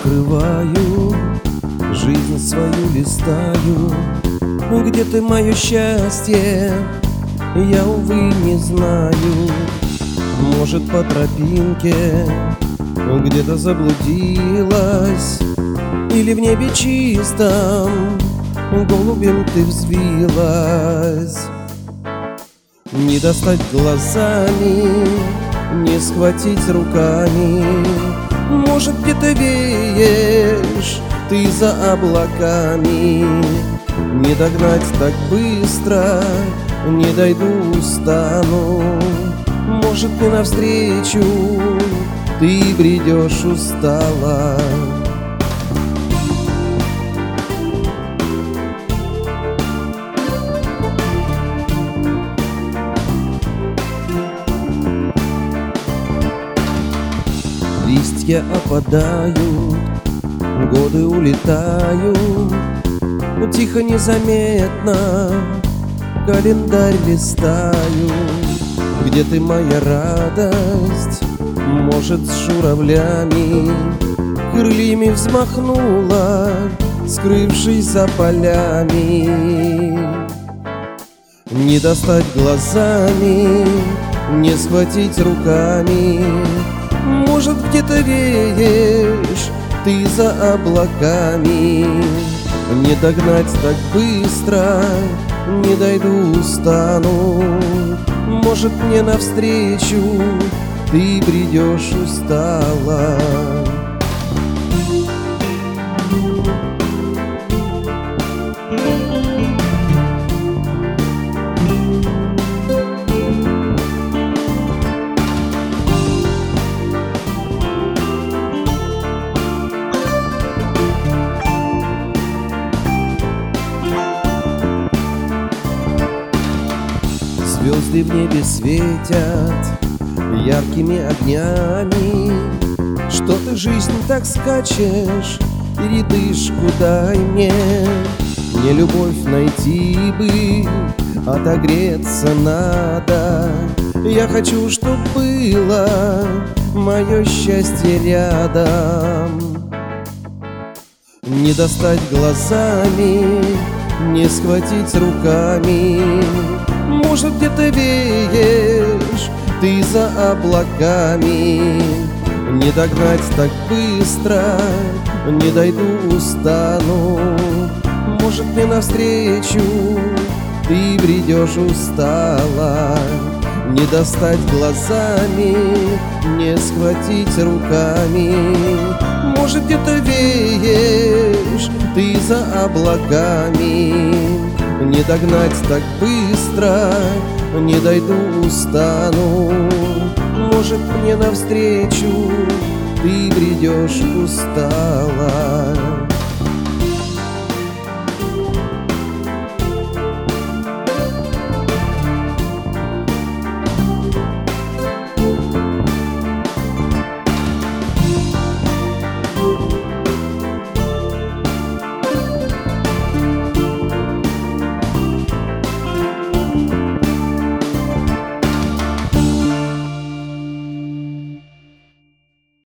открываю, жизнь свою листаю. Где ты, мое счастье? Я, увы, не знаю. Может, по тропинке где-то заблудилась, или в небе чистом голубем ты взвилась. Не достать глазами, не схватить руками. Может, где-то веешь ты за облаками. Не догнать так быстро, не дойду, устану. Может, мне навстречу ты бредешь устала. Листья опадают, годы улетают, но тихо, незаметно календарь листаю. Где ты, моя радость? Может, с журавлями крыльями взмахнула, скрывшись за полями. Не достать глазами, не схватить руками. Может, где-то веешь ты за облаками. Не догнать так быстро, не дойду, устану. Может, мне навстречу ты бредешь устала. Звезды в небе светят яркими огнями. Что ты, жизнь, так скачешь, передышку дай мне. Мне любовь найти бы, отогреться надо. Я хочу, чтоб было мое счастье рядом. Не достать глазами, не схватить руками. Может, где-то веешь ты за облаками. Не догнать так быстро, не дойду, устану. Может, мне навстречу ты бредешь устала. Не достать глазами, не схватить руками. Может, где-то веешь ты за облаками. Не догнать так быстро, не дойду, устану. Может, мне навстречу ты бредешь устала.